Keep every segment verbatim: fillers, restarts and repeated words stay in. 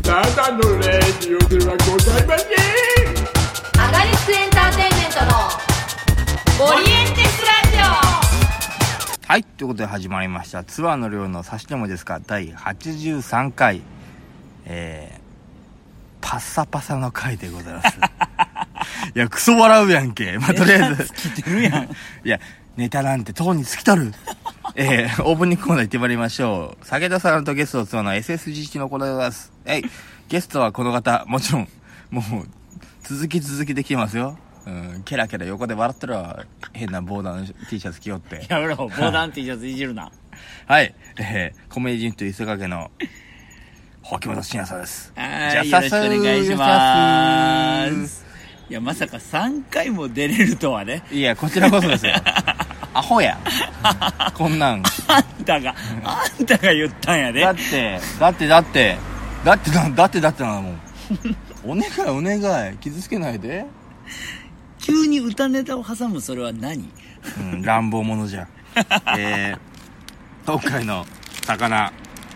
ただのレディオではございません。 アガリスクエンターテインメントのオリエンテスラジオ。 はい、ということで始まりましたツアーの寮の差しでもですかだいはちじゅうさんかい、えー、パッサパサの回でございますいやクソ笑うやんけ。まあ、とりあえず尽きてるやんいやネタなんてとうに尽きとるえー、オープニングコーナー行ってまいりましょう。酒田さんとゲストをツアーの エスエスジー 式のコーナーでございます。はい、ゲストはこの方、もちろんもう続き続きできてますよ。うん、ケラケラ横で笑ってるわ。変なボーダーの T シャツ着よってやめろ、ボーダー T シャツいじるなはい、えー、コメディという磯掛の沖本慎也さんです。 はい、よろしくお願いします。いやまさかさんかいも出れるとはね。 いやこちらこそですよアホやこんなんあんたが、うん、あんたが言ったんやで。 だってだってだってだってだってだってだってなもんお願いお願い傷つけないで。 急に歌ネタを挟むそれは何？ うん、乱暴者じゃえー、今回の魚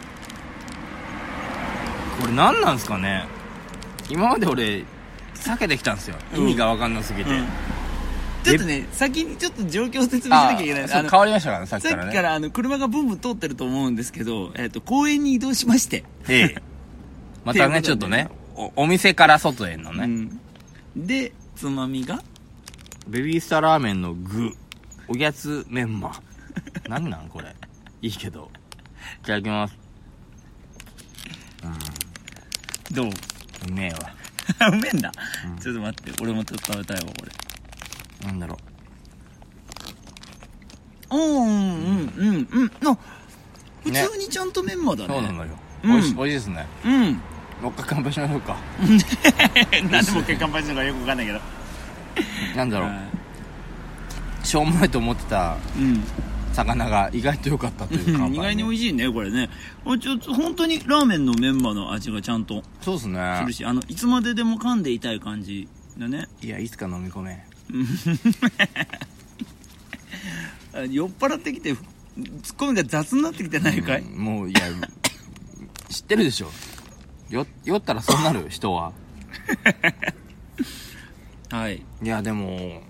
これ何なんすかね。今まで俺避けてきたんですよ、意味が分かんなすぎて、うんうん、 ちょっとね先にちょっと状況を説明しなきゃいけない。 ああ変わりましたからねさっきからね。 さっきからあの車がブンブン通ってると思うんですけど、えー、と公園に移動しまして、 ええ、またねちょっとね お, お店から外へのね、 うん、でつまみがベビースターラーメンの具おやつメンマ何なんこれいいけどいただきます。 うんどううめえわうめえんだ、うん、ちょっと待って俺もちょっと食べたいわこれ。 なんだろううんうんうんうんの普通にちゃんとメンマだね。 そうなのよ、 うん、 おいしい、おいしいですね。 うんもう一回乾杯しましょうかなんでもう一回乾杯するのかよくわかんないけどなんだろう、しょうもないと思ってた魚が意外と良かったという乾杯、ね、 意外に美味しいねこれね。ちょっと本当にラーメンのメンマの味がちゃんとそうですねするし、あのいつまででも噛んでいたい感じだね。 いやいつか飲み込め酔っ払ってきてツッコミが雑になってきてないかい、 うん、もういや知ってるでしょよ酔ったらそうなる人ははいいやでも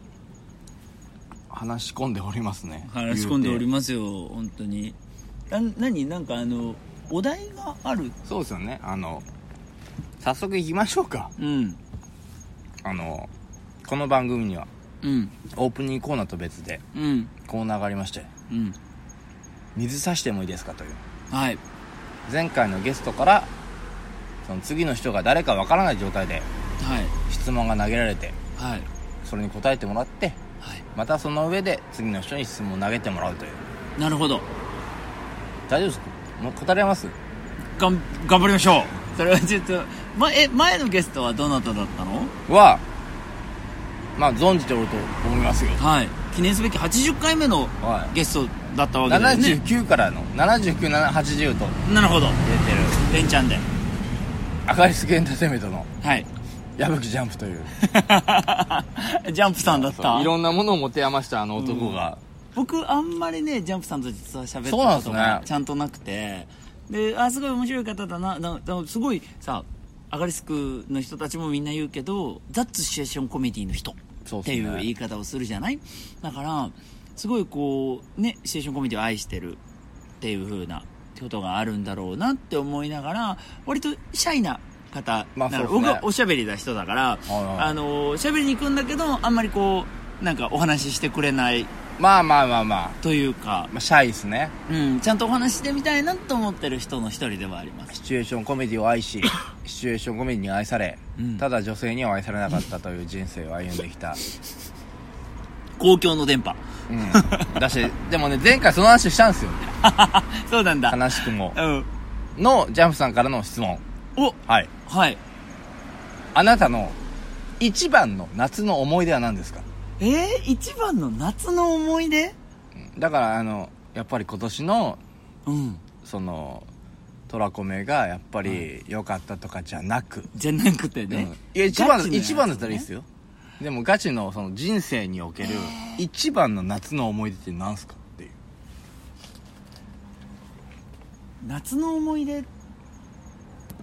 話し込んでおりますね。 話し込んでおりますよ本当に。な何なんかあのお題がある。 そうですよね。あの早速行きましょうか。 うんあのこの番組には、 うん、 オープニングコーナーと別で、うん、コーナーがありまして、うん、水差してもいいですかという、 はい、 前回のゲストからその次の人が誰かわからない状態で、はい、質問が投げられて、はい、それに答えてもらって、はい、またその上で次の人に質問を投げてもらうという。 なるほど。 大丈夫ですか。もう答えれます。 がん頑張りましょう。それはちょっと、ま、え前のゲストはどなただったのはまあ存じておると思いますよ。 はい、記念すべきはちじゅっかいめのゲストだったわけですね。 ななじゅうきゅうからのななじゅうきゅう、はちじゅうとなるほど出てる連チャンでアガリスクエンターテインメントのはい矢吹ジャンプというジャンプさんだった。 いろんなものを持て余したあの男が、 うん、僕あんまりねジャンプさんと実は喋ったことがちゃんとなくて、であすごい面白い方だなだだすごいさアガリスクの人たちもみんな言うけどザッツシチュエーションコメディの人っていう言い方をするじゃない。だからすごいこうねシチュエーションコメディを愛してるっていう風なことがあるんだろうなって思いながら、割とシャイな方、まあね、僕はおしゃべりな人だから、はいはい、あのしゃべりに行くんだけどあんまりこうなんかお話ししてくれないまあまあまあまあというか、 まあ、シャイですね、 うん、ちゃんとお話してみたいなと思ってる人の一人ではあります。 シチュエーションコメディを愛しシチュエーションコメディに愛され、うん、ただ女性には愛されなかったという人生を歩んできた公共の電波、 うん、だしでもね前回その話したんですよそうなんだ悲しくも、 うん、 のジャンプさんからの質問。 おはいはいあなたの一番の夏の思い出は何ですか。 えー、一番の夏の思い出だからあのやっぱり今年の、 うん、 そのトラコメがやっぱり良かったとかじゃなく、 じゃなくてね、 うん、いや一番、ね、一番だったらいいですよ。でもガチのその人生における一番の夏の思い出って何すかっていう。 夏の思い出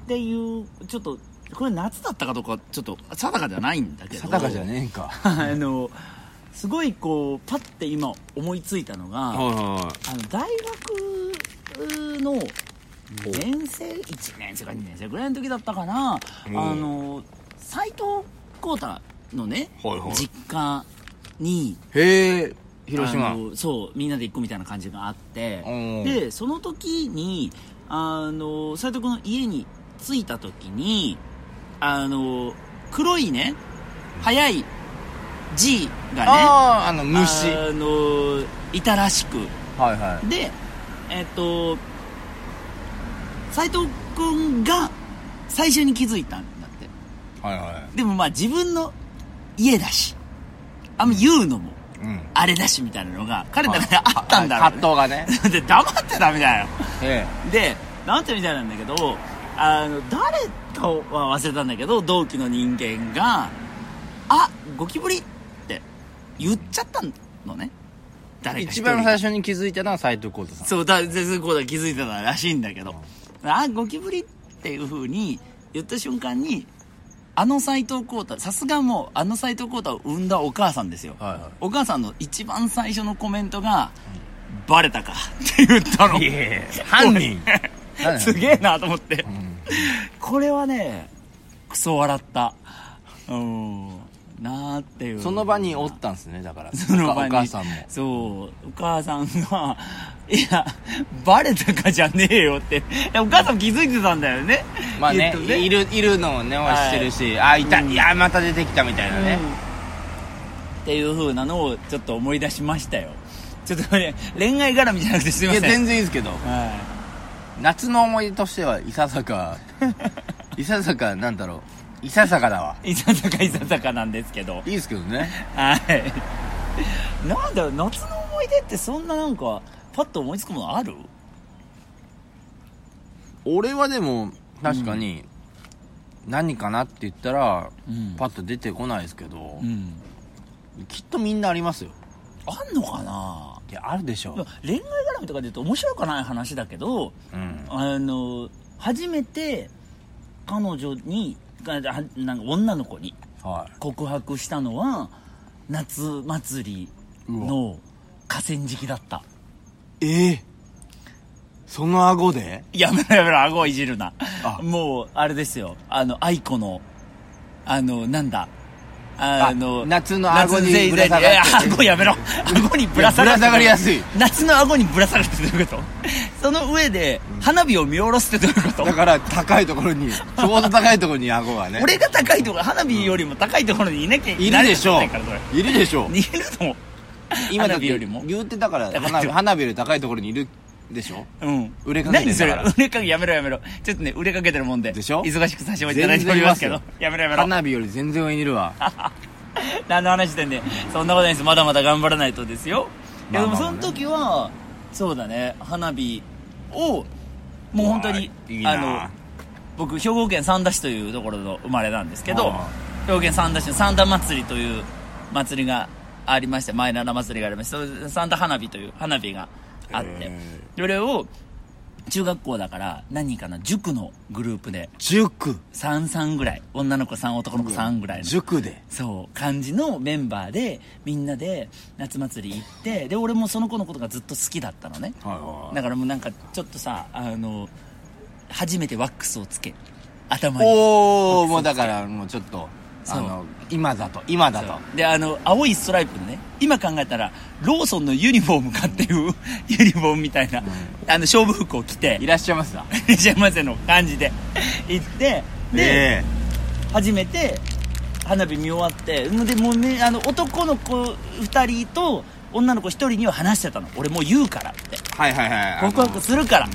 っていうちょっとこれ夏だったかどうかちょっと定かじゃないんだけど定かじゃねえんかあのすごいこうパッて今思いついたのが、はいはいはい、あの大学のにねん生いちねん生かにねん生ぐらいの時だったかな、あの斉藤浩太のね、はいはい、実家にへえ広島そうみんなで行くみたいな感じがあって、でその時にあの斉藤君の家に着いた時にあの黒いね速い G がねああの虫あのいたらしく、 はいはい、 でえっと斉藤君が最初に気づいたんだって、はいはい、でもまあ自分の家だしあんま言うのも、うん、あれだしみたいなのが彼の中であったんだろうね、 葛藤がねで黙ってたみたいな、 ええ、 でなんてみたいなんだけどあの誰かは忘れたんだけど同期の人間があゴキブリって言っちゃったのね。誰か一番最初に気づいたのは斉藤浩太さん。 そうだ、斉藤浩太が気づいてたらしいんだけど、うん、あゴキブリっていう風に言った瞬間にあの斉藤浩太、さすがもうあの斉藤浩太を産んだお母さんですよ、はいはい、お母さんの一番最初のコメントが、うん、バレたかって言ったの。 いや犯人すげえなと思って、うん、これはねクソ笑った。うんなーっていう。 その場におったんですね。だからその場にお母さんもそうお母さんがいやバレたかじゃねえよってお母さんも気づいてたんだよね。 まあ ね, ねいるいるのをねはしてるし、はい、あいた、うん、いやまた出てきたみたいなね、うん、 っていう風なのをちょっと思い出しましたよ。ちょっとね恋愛絡みじゃなくてすいません。 いや全然いいですけど、はい、夏の思い出としてはいささかいささかなんだろういささかだわ。 いささかいささかなんですけど。 いいですけどね。 はい。なんだろう夏の思い出ってそんななんかパッと思いつくものある？ 俺はでも確かに何かなって言ったら、うん、パッと出てこないですけど、うん、きっとみんなありますよ。 あんのかな？ いやあるでしょ。 恋愛絡みとかで言うと面白くない話だけど、うん、あの初めて彼女になんか女の子に告白したのは夏祭りの河川敷だった。 ええー、その顎で？ やめろやめろ顎をいじるな。もうあれですよあの愛子のあのなんだあの夏の顎にぶら下がって顎やめろ顎にぶら下がってぶら下がりやすい夏の顎にぶら下がってどういうこと？その上で花火を見下ろすってどういうこと？ だから高いところにちょうど高いところに顎がね俺が高いところ花火よりも高いところにいなきゃいるでしょういるでしょういるの今だって言ってたから花火花火より高いところにいるでしょ。うん。売れかけてるから。 何それ売れかけやめろやめろ。ちょっとね売れかけてるもんで。 でしょ。 忙しくさせていただいておりますけど。やめろやめろ。 花火より全然上にいるわ。 何の話してんねん。そんなことないです。まだまだ頑張らないとですよ。いやでもその時はそうだね花火をもう本当にいいあの僕兵庫県三田市というところの生まれなんですけど、兵庫県三田市の三田祭りという祭りがありまして、前七祭りがありまして、三田花火という花火があって、それを中学校だから何人かな塾のグループで塾さんさんぐらい女の子さん男の子さんぐらいの塾でそう感じのメンバーでみんなで夏祭り行って、で俺もその子のことがずっと好きだったのね、はいはいはい、だからもうなんかちょっとさあの初めてワックスをつけ頭におおもうだからもうちょっとあの今だと今だとであの青いストライプのね今考えたらローソンのユニフォームかっていうユニフォームみたいな、うん、あの勝負服を着ていらっしゃいますわいらっしゃいませの感じで行ってで、えー、初めて花火見終わってでもう、ね、あの男の子ふたりと女の子ひとりには話してたの。俺もう言うからってはいはいはい告白するからって、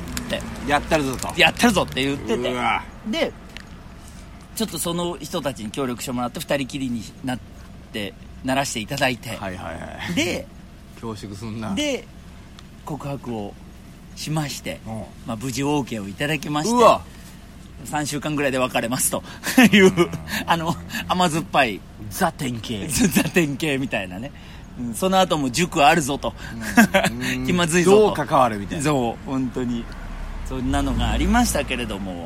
うん、やったるぞとやったるぞって言っててでちょっとその人たちに協力してもらって二人きりになってならしていただいて、はいはいはい、で恐縮すんなで告白をしまして、まあ、無事 OK をいただきましてうわさんしゅうかんぐらいで別れますという、うん、あの甘酸っぱいザ典型ザ典型みたいなね、うん、その後も塾あるぞと、うん、気まずいぞとどう関わるみたいなそう本当にそんなのがありましたけれども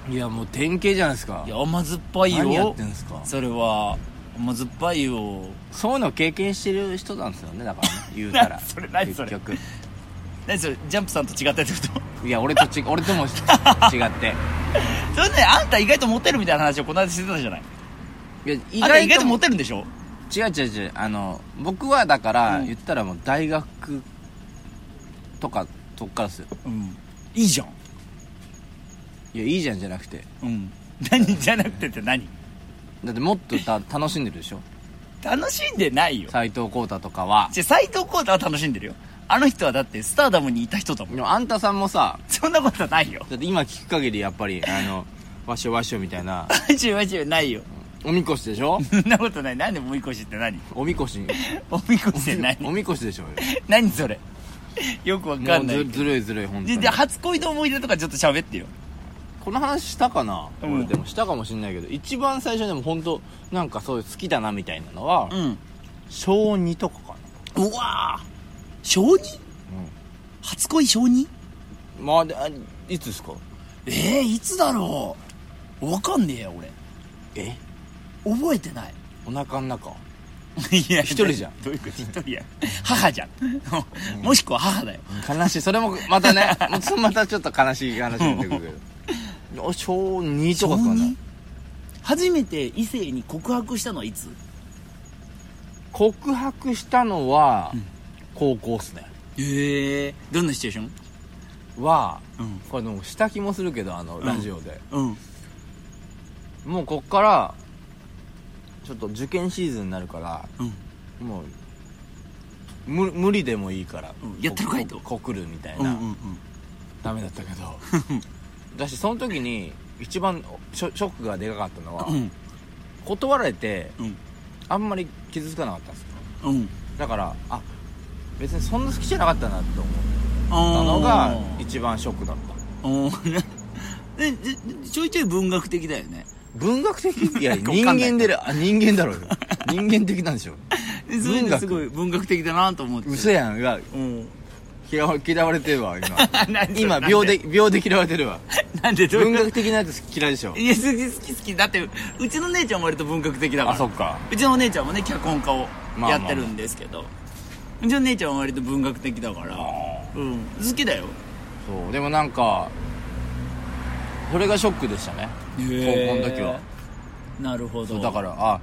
いやもう典型じゃないですか。 いや甘酸っぱいよ。 何やってんですかそれは。甘酸っぱいよ。 そういうのを経験してる人なんですよね、だからね、言うたらそれ何それ結局何それ、ジャンプさんと違ったってこと？ いや俺とち俺とも違ってそれね、あんた意外とモテるみたいな話をこの間してたじゃない。 いや意あんた意外ともモテるんでしょ。 違う違う違う、あの僕はだから、 うん言ったらもう大学とかとっからですよ。 うんいいじゃん。 いやいいじゃんじゃなくて、 うん何じゃなくてって何？ だってもっとた楽しんでるでしょ。 楽しんでないよ。 斉藤浩太とかは。 じゃ斉藤浩太は楽しんでるよ。あの人はだってスターダムにいた人だもん。 でもあんたさんもさ、 そんなことはないよ。 だって今聞く限りやっぱりあのわしょわしょみたいなマジマジないよ。 おみこしでしょ。 そんなことない。なんでおみこしって何？ おみこしおみこしって何？ おみこしでしょうよ。 何それ。よくわかんない。 もうずずるいずるい本当に。 でで初恋の思い出とかちょっと喋ってよ。 この話したかな、 うん俺でもしたかもしんないけど、一番最初でも本当なんかそういう好きだなみたいなのは、 うんしょうにとかかな。 うわー小 に？ 初恋小 に？ まあであいつですか。 えー、いつだろう。わかんねえや俺。 え覚えてない。 お腹の中いや一人じゃん。 どういうこと一人や。母じゃん、うん、もしくは母だよ。 悲しい。それもまたねまたちょっと悲しい話になってくるけどしょうにとかかな。 初めて異性に告白したのはいつ？ 告白したのは、うん、高校っすね。 へえ。どんなシチュエーションは、 うん、 これでもした気もするけどあの、うん、ラジオで、 うん、 もうこっからちょっと受験シーズンになるから、うん、もう無無理でもいいから、 うん、やってるかいと告るみたいな、うんうんうん、ダメだったけどだしその時に一番ショ、ショックがでかかったのは、うん、断られて、うん、あんまり傷つかなかったんですよ、うん、だからあ別にそんな好きじゃなかったなって思ったのが一番ショックだったえちょいちょい文学的だよね。 文学的いや人間であ人間だろうよ人間的なんでしょそういうのすごい文学的だなと思って。 嘘やん。うわ、うん、嫌わ嫌われてるわ今今秒で秒で嫌われてるわなんでどういう文学的なやつ嫌いでしょ。 いや好き好きだってうちの姉ちゃんも割と文学的だから。 あそっか。 うちの姉ちゃんもね脚本家をやってるんですけど、まあまあまあ、うちの姉ちゃんは割と文学的だから、うん、好きだよ。 そうでもなんかそれがショックでしたね高校の時は。 なるほど。 そうだからあ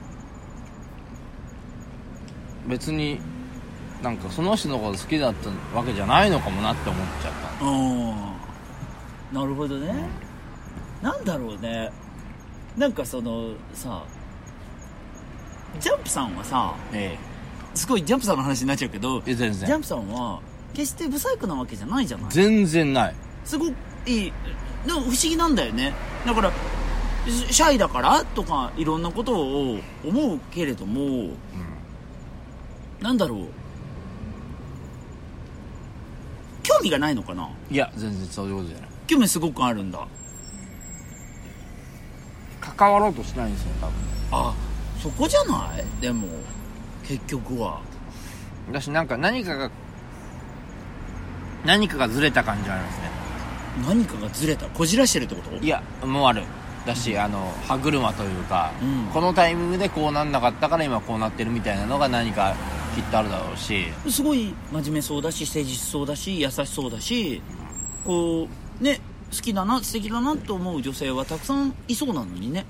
別になんかその人のこと好きだったわけじゃないのかもなって思っちゃった。 うんなるほどね、うん、なんだろうね。なんかそのさジャンプさんはさ、ええ、すごいジャンプさんの話になっちゃうけど全然ジャンプさんは決してブサイクなわけじゃないじゃない。 全然ない。すごくいい。でも不思議なんだよね。だからシャイだからとかいろんなことを思うけれども、うん、なんだろう興味がないのかな。 いや全然そういうことじゃない。 興味すごくあるんだ。 関わろうとしないんですよ多分。 あそこじゃない。でも結局はだしなんか何かが何かがずれた感じがありますね。 何かがずれたこじらしてるってこと。 いやもうあるだし、うん、あの歯車というか、うん、このタイミングでこうなんなかったから今こうなってるみたいなのが何かきっとあるだろうし、 すごい真面目そうだし誠実そうだし優しそうだし、うん、こうね好きだな素敵だなと思う女性はたくさんいそうなのにね。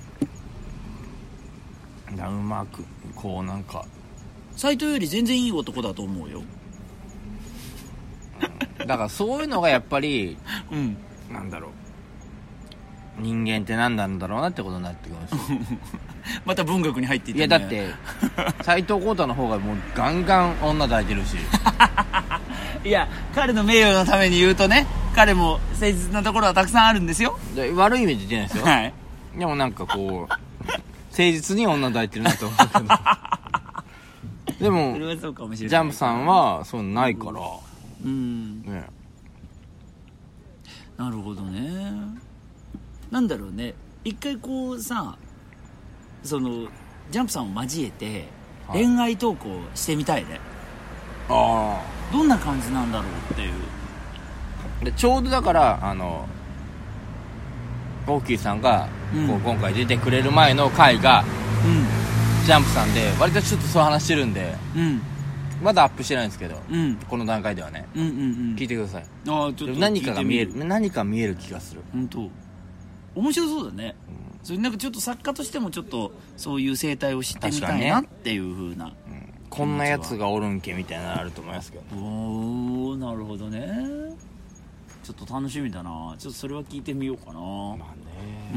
うまくこうなんか斉藤より全然いい男だと思うよ、 うん、だからそういうのがやっぱり、うん、なんだろう人間って何なんだろうなってことになってくるんですよまた文学に入っていったね。 いやだって斉藤浩太の方がもうガンガン女抱いてるしいや彼の名誉のために言うとね彼も誠実なところはたくさんあるんですよ。 で悪いイメージ出ないですよ、はい、でもなんかこう誠実に女抱いてるなと思うけどでもジャンプさんはそうないから、うん、ね、 なるほどね。なんだろうね一回こうさそのジャンプさんを交えて恋愛トークをしてみたいね、はい、あどんな感じなんだろうっていう。 でちょうどだからあのポッキーさんが、 うん、 こう今回出てくれる前の回が、 うん、 ジャンプさんで割とちょっとそう話してるんで、 うん、 まだアップしてないんですけど、 うん、 この段階ではね、 うんうんうん、 聞いてください。 あちょっと何かが見える何か見える気がする。 本当面白そうだね、うん、それなんかちょっと作家としてもちょっとそういう生態を知ってみたいなっていう風な、ね、うん、 こんなやつがおるんけみたいなのあると思いますけど、 おーなるほどね。ちょっと楽しみだな。ちょっとそれは聞いてみようかな。まあね、うん、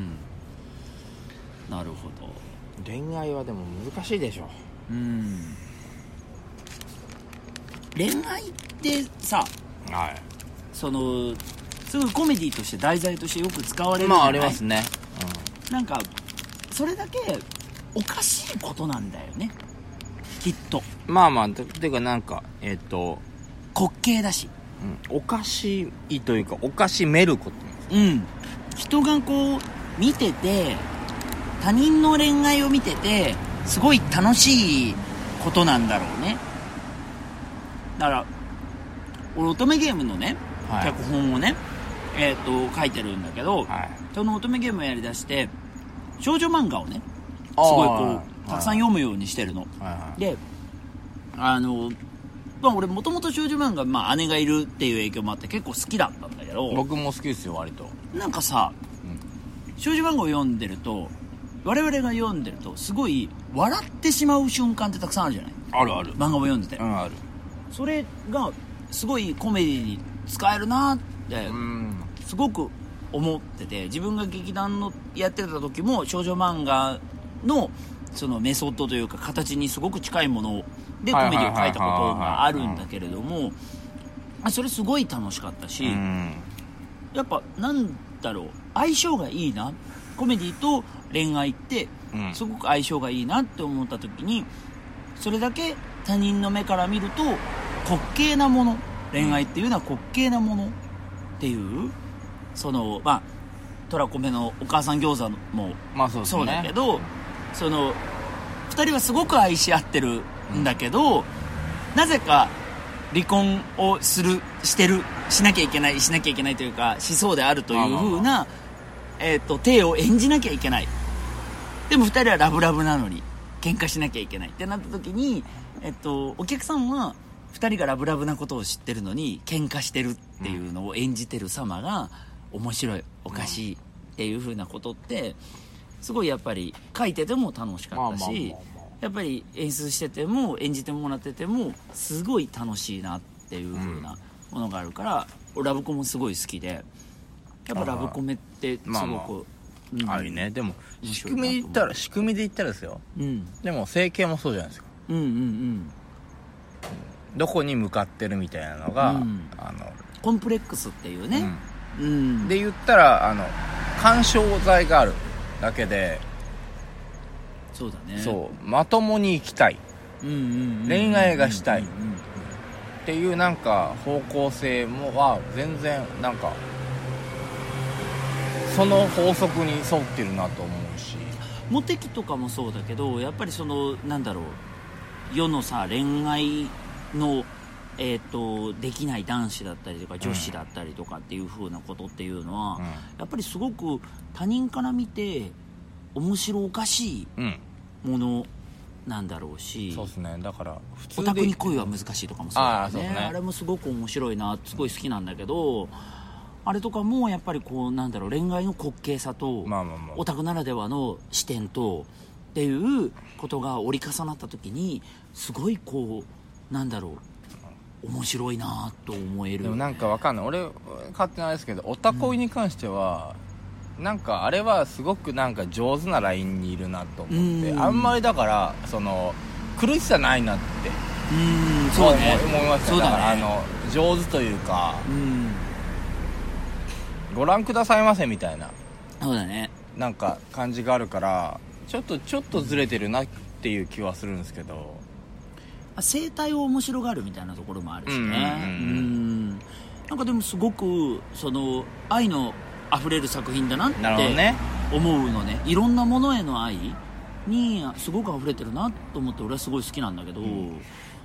なるほど。 恋愛はでも難しいでしょ。 うん、恋愛ってさ、 はい、 そのすごいコメディとして題材としてよく使われるじゃない。 まあありますね、 うん、なんかそれだけおかしいことなんだよねきっと。 まあまあていうかなんかえっ、ー、と滑稽だし、 うん、おかしいというかおかしめること。 うん、人がこう見てて他人の恋愛を見ててすごい楽しいことなんだろうね。だから俺乙女ゲームのね、はい、脚本をねえー、と書いてるんだけど、はい、その乙女ゲームをやりだして少女漫画をねすごいこうたくさん読むようにしてるの、はいはい、であの、まあ、俺もともと少女漫画、まあ、姉がいるっていう影響もあって結構好きだったんだけど、 僕も好きですよ割と。 なんかさ、うん、少女漫画を読んでると我々が読んでるとすごい笑ってしまう瞬間ってたくさんあるじゃない。 あるある。 漫画を読んでて、 うん、ある。 それがすごいコメディに使えるなってすごく思ってて、自分が劇団のやってた時も少女漫画のそのメソッドというか形にすごく近いものでコメディを書いたことがあるんだけれども、それすごい楽しかったし、やっぱなんだろう相性がいいな、コメディと恋愛ってすごく相性がいいなって思った時に、それだけ他人の目から見ると滑稽なもの、恋愛っていうのは滑稽なものっていう、そのまあトラコメのお母さん餃子もそうだけど、そのふたりはすごく愛し合ってるんだけど、うん、なぜか離婚をするしてるしなきゃいけないしなきゃいけないというかしそうであるという風な、えーと、体を演じなきゃいけない。でもふたりはラブラブなのに喧嘩しなきゃいけないってなった時に、えーと、お客さんはふたりがラブラブなことを知ってるのに喧嘩してるっていうのを演じてる様が面白い、おかしいっていう風なことってすごいやっぱり書いてても楽しかったし、やっぱり演出してても演じてもらっててもすごい楽しいなっていう風なものがあるから、うん、ラブコメもすごい好きで、やっぱラブコメってすごく、まあまあうん、 ありね。でも仕組みで言ったら仕組みで言ったらですよ、うん、でも整形もそうじゃないですか。うんうんうん、どこに向かってるみたいなのが、うん、あのコンプレックスっていうね、うんうん、 で言ったらあの干渉剤があるだけで、 そうだね、 そうまともに生きたい、うんうんうん、恋愛がしたいっていうなんか方向性もは全然なんかその法則に沿ってるなと思うし、 モテ期とかもそうだけど、やっぱりそのなんだろう世のさ恋愛のえー、とできない男子だったりとか女子だったりとかっていう風なことっていうのは、うん、やっぱりすごく他人から見て面白おかしいものなんだろうし、うん、 そうですね。だから普通でオタクに恋は難しいとかもそうだよね。あ、そうですね。あれもすごく面白いな、すごい好きなんだけど、あれとかもやっぱりこうなんだろう恋愛の滑稽さと、まあまあまあ、オタクならではの視点とっていうことが折り重なった時にすごいこうなんだろう面白いなと思える。 でもなんかわかんない、俺勝手なんですけどオタ恋に関しては、うん、なんかあれはすごくなんか上手なラインにいるなと思って、うん、あんまりだからその苦しさないなってうんそうね思いました。 そうだね。 だからあの上手というか、うん、ご覧くださいませみたいな、 そうだね、 なんか感じがあるからちょっとちょっとずれてるなっていう気はするんですけど、 生態を面白がるみたいなところもあるしね、うんうんうん、なんかでもすごくその愛のあふれる作品だなって思うのね。いろんなものへの愛にすごくあふれてるなと思って俺はすごい好きなんだけど、うん、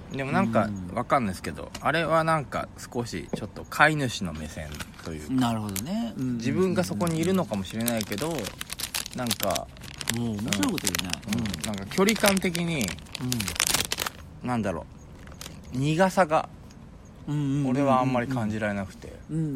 でもなんかわかんないですけど、あれはなんか少しちょっと飼い主の目線というか、 なるほどね、うん、 自分がそこにいるのかもしれないけど、なんかもう面白いこと言うね、 うん、なんか距離感的に、うん、なんだろう、苦さが俺はあんまり感じられなくて、 うんうんうん、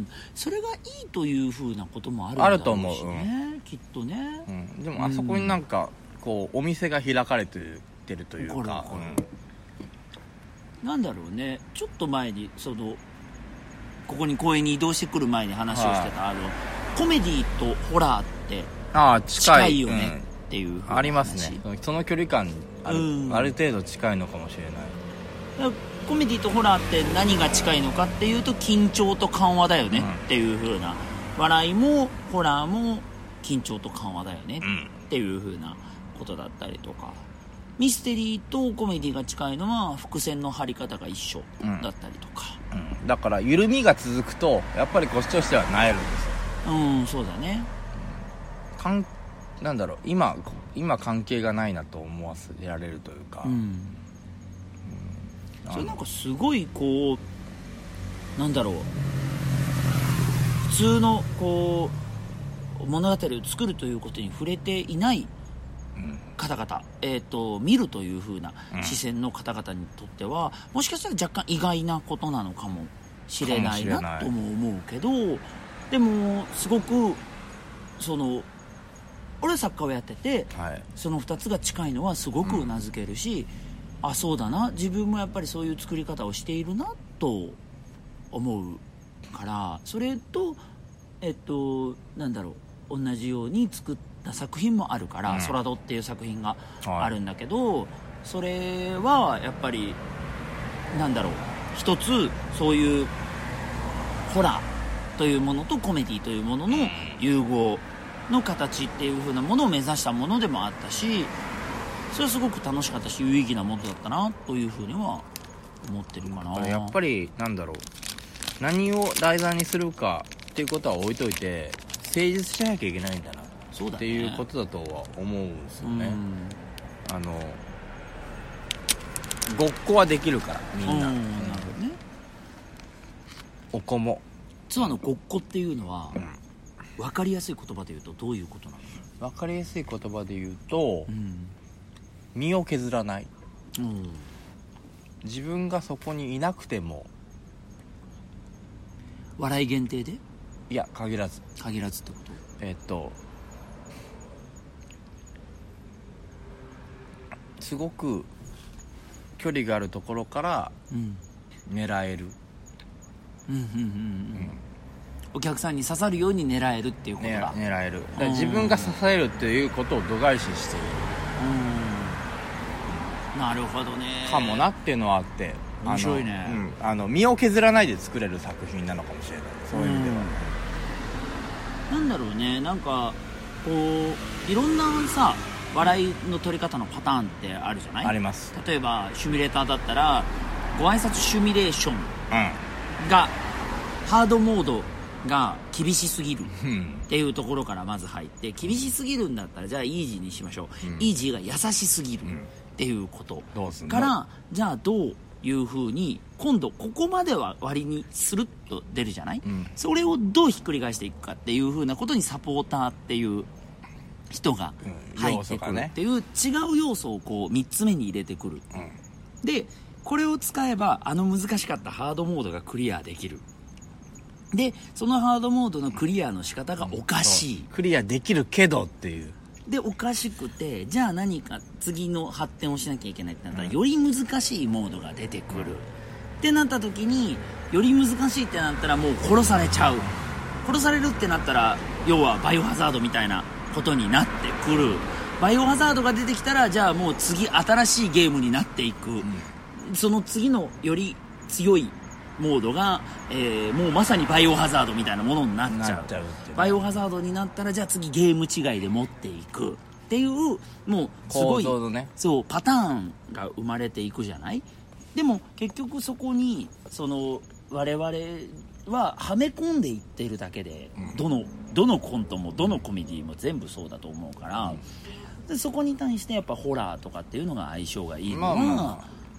それがいいというふうなこともあるんだろうしね、あると思う、うん、きっとね、 うん、でもあそこになんかこうお店が開かれてるというか、 うん、なんだろうね、ちょっと前にそのここに公園に移動してくる前に話をしてた、はい、あのコメディとホラーってあ近い、 近いよねっていう、 うん、ありますね、その距離感ある、うん、ある程度近いのかもしれない。 コメディとホラーって何が近いのかっていうと、緊張と緩和だよねっていう風な、うん、笑いもホラーも緊張と緩和だよねっていう風なことだったりとか、ミステリーとコメディが近いのは伏線の張り方が一緒だったりとか、 うんうん、だから緩みが続くとやっぱりこっちとしては萎えるんですよ。 うん、そうだね。 かんなんだろう、今今関係がないなと思わせられるというか、うん、 それなんかすごいこうなんだろう、普通のこう物語を作るということに触れていない方々、えーと、見るという風な視線の方々にとっては、もしかしたら若干意外なことなのかもしれないなとも思うけど、でもすごくその俺は作家をやってて、はい、そのふたつが近いのはすごくうなずけるし、うん、あ、そうだな、自分もやっぱりそういう作り方をしているなと思うから、それとえっとなんだろう、同じように作った作品もあるから「空戸」っていう作品があるんだけど、はい、それはやっぱりなんだろう、一つそういうホラーというものとコメディというものの融合の形っていう風なものを目指したものでもあったし、それはすごく楽しかったし有意義なものだったなという風には思ってるかな。 やっぱりなんだろう、何を題材にするかっていうことは置いといて誠実しなきゃいけないんだな、そうだね、っていうことだとは思うんですよね。あのごっこはできるからみんな、うん、なるほどね。おこもツアーのごっこっていうのは、うん、分かりやすい言葉で言うとどういうことなの？ 分かりやすい言葉で言うと、うん、身を削らない、うん、自分がそこにいなくても。 笑い限定で？ いや、限らず限らずってこと？ えっとすごく距離があるところから狙える、うんうんうんうんうん、 お客さんに刺さるように狙えるっていうことだ。 ね、狙える。だから自分が刺されるっていうことを度外視している、 うん、なるほどね、 かもなっていうのはあって、 面白いね。 あの、うん、あの身を削らないで作れる作品なのかもしれない、そういう意味では。 なんだろうね、なんかこういろんなさ笑いの取り方のパターンってあるじゃない？ あります。 例えばシミュレーターだったらご挨拶シミュレーションが、うん、ハードモードが厳しすぎるっていうところからまず入って、厳しすぎるんだったらじゃあイージーにしましょう、うん、イージーが優しすぎるっていうことから、うん、じゃあどういう風に今度ここまでは割にスルッと出るじゃない、うん、それをどうひっくり返していくかっていう風なことにサポーターっていう人が入ってくるっていう違う要素をこうみっつめに入れてくる、うん、でこれを使えばあの難しかったハードモードがクリアできる。でそのハードモードのクリアの仕方がおかしい、 うん、クリアできるけどっていうでおかしくて、じゃあ何か次の発展をしなきゃいけないってなったら、うん、より難しいモードが出てくる、うん、ってなった時により難しいってなったらもう殺されちゃう、殺されるってなったら要はバイオハザードみたいなことになってくる。バイオハザードが出てきたらじゃあもう次新しいゲームになっていく、うん、その次のより強いモードが、えー、もうまさにバイオハザードみたいなものになっちゃう。ちゃうバイオハザードになったらじゃあ次ゲーム違いで持っていくっていうもうすごい構造のね、そうパターンが生まれていくじゃない。でも結局そこにその我々ははめ込んでいっているだけで、うん、どのどのコントもどのコメディも全部そうだと思うから、うん、でそこに対してやっぱホラーとかっていうのが相性がいいのは、まあまあ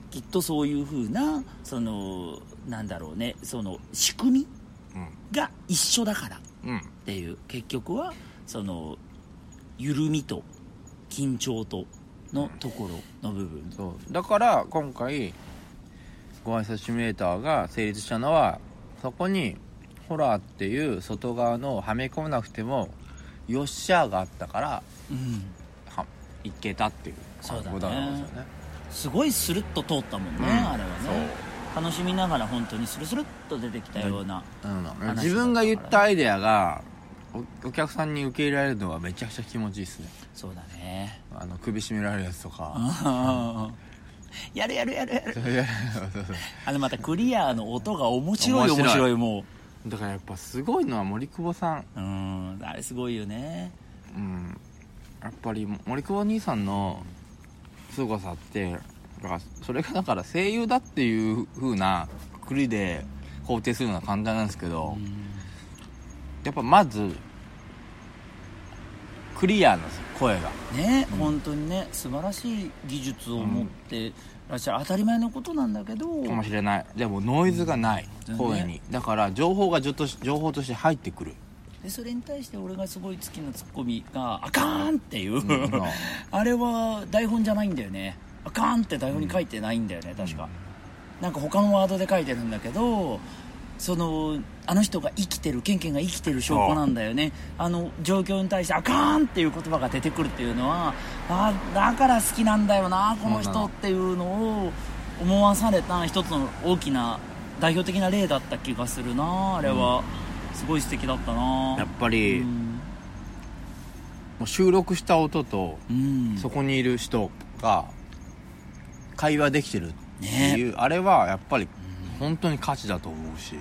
きっとそういう風なそのなんだろうね、その仕組みが一緒だからっていう、うん、結局はその緩みと緊張とのところの部分、 そうだから今回ご挨拶シミュレーターが成立したのは、そこにホラーっていう外側のはめ込まなくてもよっしゃーがあったから、うん、はいけたっていうことなんですよね。 すごいスルッと通ったもんね、うん、あれはね。楽しみながら本当にスルスルっと出てきたような、 うん、自分が言ったアイデアが お, お客さんに受け入れられるのがめちゃくちゃ気持ちいいですね。 そうだね、 あの首絞められるやつとかやるやるやるやるあのまたクリアの音が面白い面白いもうだからやっぱすごいのは森久保さん。 うん、あれすごいよね。 うん、やっぱり森久保兄さんの凄さってだからそれがだから声優だっていう風なくくりで肯定するのは簡単なんですけど、やっぱまずクリアなんですよ、声がね、うん、本当にね素晴らしい技術を持ってらっしゃる、うん、当たり前のことなんだけどかもしれない。でもノイズがない、うん、声に、ね、だから情報がちょっと情報として入ってくる。 でそれに対して俺がすごい好きなツッコミがあかーんっていう、うん、あれは台本じゃないんだよね。あかーんって台本に書いてないんだよね、うん、確かなんか他のワードで書いてるんだけど、そのあの人が生きてる、ケンケンが生きてる証拠なんだよね。あの状況に対してあかんっていう言葉が出てくるっていうのは、あだから好きなんだよなこの人っていうのを思わされた一つの大きな代表的な例だった気がするな。あれは、うん、すごい素敵だったな。 やっぱり、うん、もう収録した音と、うん、そこにいる人が会話できてるっていう、ね、あれはやっぱり本当に価値だと思うし、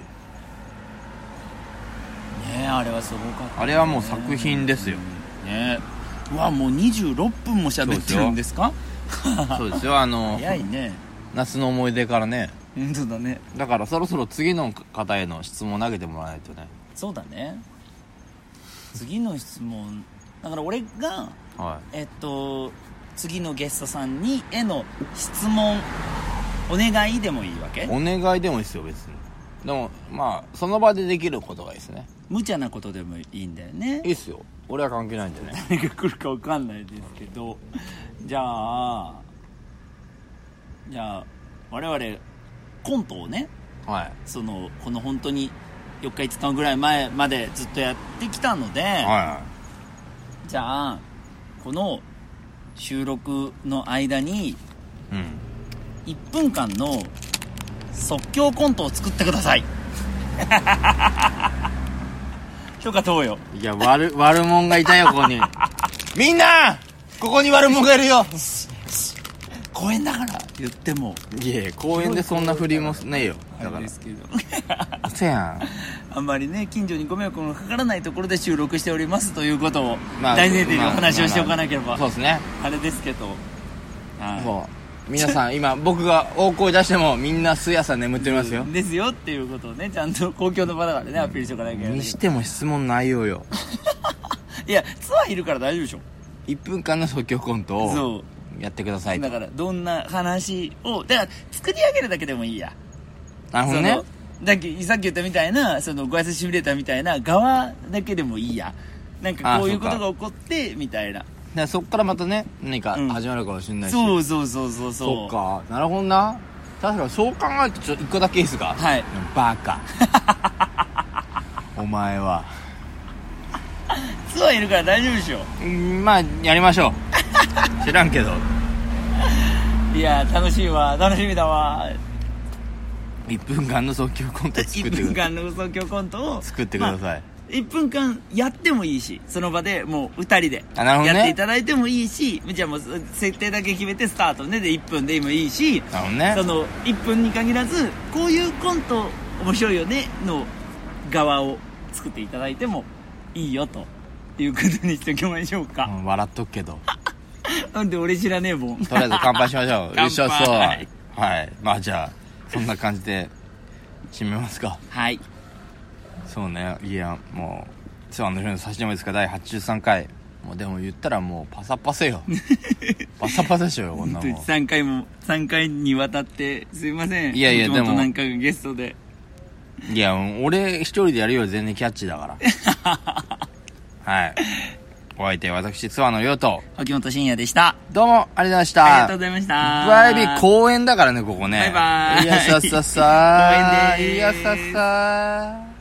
ね、あれはすごかった、ね、 あれはもう作品ですよ、 ね、うわもうにじゅうろっぷんも喋ってるんですか。 そうですよ、あの早いね、 夏の思い出からね。 本当だね。 だからそろそろ次の方への質問を投げてもらわないとね。 そうだね、次の質問だから俺が、はい、えっと次のゲストさんにへの質問お願いでもいいわけ？ お願いでもいいですよ別に。でもまあその場でできることがいいですね。 無茶なことでもいいんだよね。 いいっすよ、俺は関係ないんでね。 何が来るか分かんないですけど、じゃあじゃあ我々コントをね、はい、そのこの本当によっかいつかぐらい前までずっとやってきたので、はいはい、じゃあこの収録の間に、うん、いっぷんかんの即興コントを作ってください。許可どうよ。 いや悪悪者がいたよここに。みんなここに悪者がいるよ。 公園だから言っても。 いや公園でそんな振りもねえよ。だからですけど。せやん。あんまりね近所にご迷惑のかからないところで収録しておりますということを大前提にお話をしておかなければ、まあまあまあ、そうですね。あれですけど。 そう皆さん今僕が大声出してもみんなすやさ眠ってますよ。 ですよっていうことをねちゃんと公共の場だからねアピールしておかなきゃいけない。 にしても質問内容よ。 いやツアーいるから大丈夫でしょ。 いっぷんかんの即興コントをやってくださいと。 だからどんな話をだから作り上げるだけでもいいや。 なるほどね。 だけさっき言ったみたいなそのご挨拶シミュレーターみたいな側だけでもいいや。なんかこういうことが起こってみたいな。 でそっからまたね何か始まるかもしれないし、 うん、そうそうそうそうそうそっかなるほどな。確かにそう考えるとちょっと一個だけいいですか。 はい。 バカお前はツアーいるから大丈夫でしょ。 うんまあやりましょう。知らんけど。 いや楽しいわ楽しみだわ。 いっぷんかんの即興コント作ってください。いっぷんかんの即興コントを作ってください、まあいっぷんかんやってもいいしその場でもうふたりでやっていただいてもいいし、ね、じゃあもう設定だけ決めてスタートねでいっぷんでもいいし、ね、そのいっぷんに限らずこういうコント面白いよねの側を作っていただいてもいいよということにしておきましょうか、 うん、笑っとくけどなんで俺知らねえもん。 とりあえず乾杯しましょう。 乾杯。 そうはいまあじゃあそんな感じで締めますか。 はいそうね。いやもうツアーの日の差しでもですかだいはちじゅうさんかいもうでも言ったらもうパサパサよパサパサでしょよこんなもん。 さんかいもさんかいにわたってすいません。 いやいやでもなんかゲストで、 いや俺一人でやるより全然キャッチーだからはい。お相手は私ツアーのようと秋元真也でした。 どうもありがとうございました。 ありがとうございました。 バイビー公園だからねここね。 バイバーイ。 いやさささ公園でーす。 いやささ